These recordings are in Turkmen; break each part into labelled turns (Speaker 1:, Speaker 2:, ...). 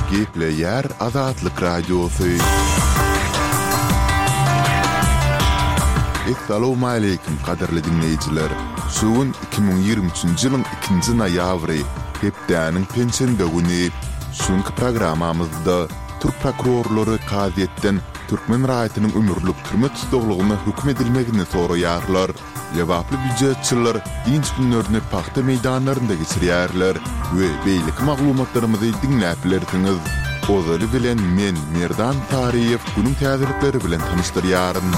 Speaker 1: Gepleyer Azatlyk Radiosu. Assalamu alaykum qadarly dinleyijiler. Suwun 2023-nji ýylyň 2-nji noýabry, hepdäniň pensiýa güni. Şuňky programamyzda Türk prokurorlary Kaziýetden Türkmen raýatynyň ömürlük türme tutuglygyny hüküm edilmegini soraýarlar. Jawaply büdjetçiler dinç günlerini paxta meýdanlarynda geçirýärler we beýlik maglumatlarymyzy dinläp bilersiňiz. Ozaly bilen men Merdan Tariýew günüň täzelikleri bilen tanışdyrýaryn.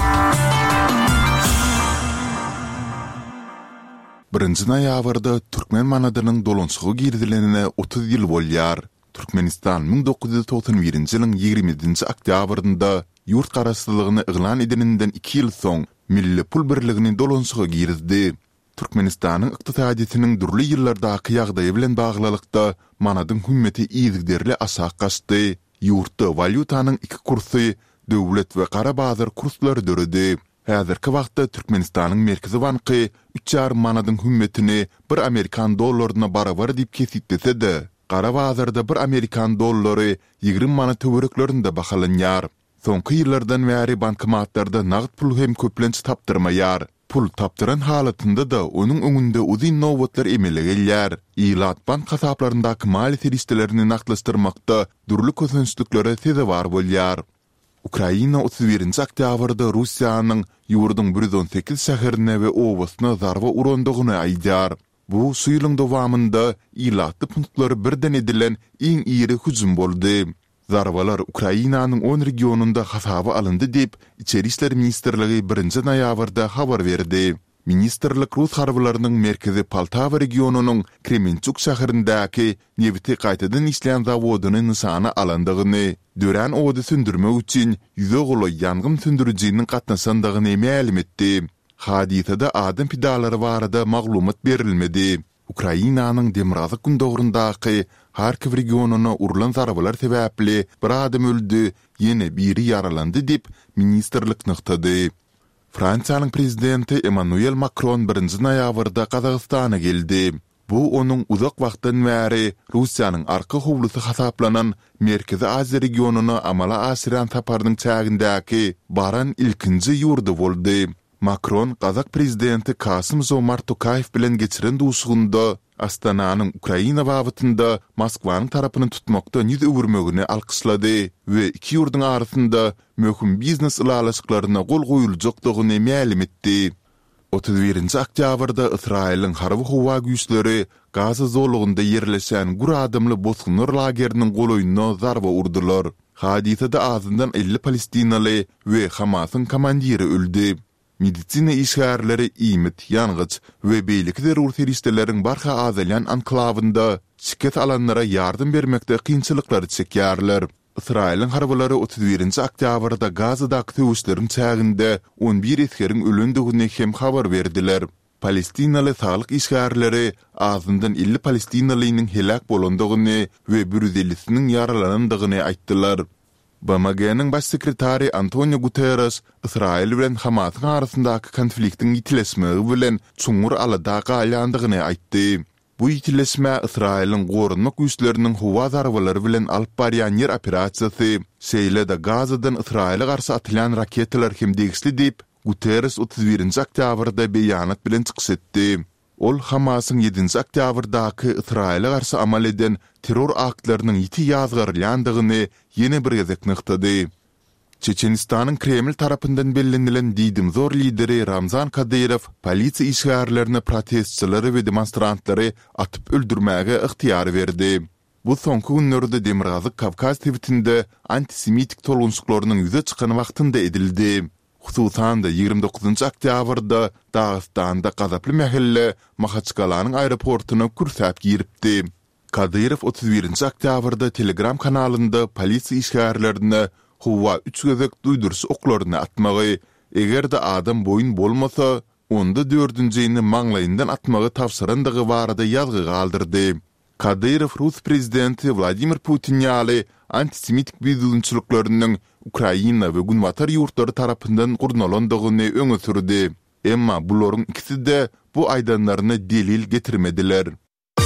Speaker 1: 1-nji noýabrda Türkmen manadynyň dolanşygy girdilenine 30 ýyl bolýar. Türkmenistan 1991-nji ýylyň 20-nji oktýabrynda ýurt garaşsyzlygyny yglan edeninden 2 ýyl soň milli pul birligini dolanşyga girdi. Türkmenistanyň ykdysadytynyň durly ýyllardaky ýagdaýy bilen baglylykda manadyň hümmeti ýygyderli aşağı gaçdy. Ýurtda valyutanyň 2 kursy, döwlet we gara bazar kurslary döredi. Häzirki wagtda Türkmenistanyň merkezi banky 3,5 manadyň hümmetini 1 Amerikan dollaryna barabar diýip kesipdese-de, gara bazarda 1 Amerikan dollary 20 manat töwereklerinde bahalanýar. Soňky ýyllardan bäri bankomatlarda nagd pul hem köplenç tapdyrmaýar. Pul tapdyran halatynda da onuň öňünde uzun nowbatlar emele gelýär. Ýylat bank hasaplaryndaky mali serişdelerini naqdlaşdyrmakda durly kösünçliklere sezebar bolýar. Ukraina 31-nji oktýabrda Russiýanyň ýurdun 118 şäherine we owasyna zarba urandygyny aýdýar. Bu suýlyň dowamında ýylatly punktları birden edilen iň iri hüjüm boldy. Zarbalar Ukrainanyň 10 regionunda hasaba alındy diýip Içeri işler ministrligi 1-nji noýabrda habar berdi. Ministrlik Rus harbylarynyň merkezi Poltava regionunyň Kremenchuk şäherindäki nefti gaýtadan işleýän zawodyny nysana alandygyny, dören owdy sündürmek üçin 100 goly ýangyn sündürjiginiň gatnaşandygyny ma'lum etdi. Hadisede adam pidalary barada maglumat berilmedi. Ukrainanyň Demirazak gündogrundaky Harkiv regionuny urulan zarbalar sebäpli bir adam öldü, ýene biri yaralandy diýip ministrlik nyktady. Fransiýanyň prezidenti Emmanuel Macron 1-nji noýabrda Kazakstana geldi. Bu onuň uzak wagtdan bäri Russiýanyň arka howlusy hasaplanan Merkezi Aziýa regionuny amala aşyran taparnyň çägindäki baran ilkinji ýurdy boldy. Macron, Kazak prezidenti Kasym-Jomart Tokayew bilen geçiren duşugunda Astananyň Ukraina wagtynda Moskwanyň tarapyny tutmakda ňüz öwürmegini alkyşlady we iki ýurdyň arasynda möhüm biznes ulalaşyklaryna gol goýuljakdygyny ma'lum etdi. 31-nji oktýabrda Israýelyň harby howa güýçleri Gaza zolugynda ýerleşen gur adamly bosgunlar lageriniň goloýunyna zarba urdular. Hadisede azyndan 50 Palestinaly we Hamasyň komandiri öldü. Meditsina işgärleri iýmit, ýangıç we beýlik zerur serişdeleriň barha azalyan anklawynda şirket alanlara ýardym bermekde kynçylyklar çekýärler. Israýlyň harbylary 31-nji oktýabrda Gazadaky töwüşleriň çäginde 11 eskeriň ölendigini hem habar berdiler. Palestinaly saglyk işgärleri azyndan 50 Palestinalynyň helak bolandygyny we 150-siniň yaralanandygyny aýtdylar. BMG'nin baş sekretari Antonio Guterres, Israil bilen Hamasyň arasyndaky konfliktiň ýitileşmegi bilen çuňur alada galýandygyny aýtdy. Bu ýitileşme Israilyň gorunmak güýçleriniň howa zarbalary bilen alyp barýan ýer operasiýasy, şeýle-de Gazadan Israila garşy atylan raketalar hem degisli diýip Guterres 31-nji oktýabrda beýanat bilen çykyş etdi. Ol Hamasyň 7-nji oktýabrdaky Israila garşy amal eden terror aktlarynyň ýiti ýazgyrlandygyny ýene bir gezek nyktady. Çeçenistanyň Kreml tarapyndan bellenilen diýdim zor lideri Ramzan Kadyrow polisiýa işgärlerini protestçilary we demonstrantlary atyp öldürmäge ihtiýar berdi. Bu soňky günlerde Demirazak Kavkaz tewitinde antisemitik tolgunçlyklarynyň ýüze çykan wagtynda edildi. Hususan da 29-njy oktýabrda Dağıstanda gazaply mahelle Mahaçkalanyň aeroportuny kursäp giripdi. Kadyrow 31-nji oktýabrda Telegram kanalynda polisiýa işgärlerini howa 3 gezek duýdurşy oklaryny atmagy, egerde adam boyun bolmasa, onda 4-njiňi maňlaýyndan atmagy tapşyrandygy barada ýazgy galdyrdy. Kadyrow Rus prezidenti Vladimir Putin ýaly antisemitik bizunçylyklarynyň Ukraina we günwatar ýurtlary tarapyndan gurnalandygyny öňe sürdi. Emma bularyň ikisi de bu aýdanlaryny delil getirmediler.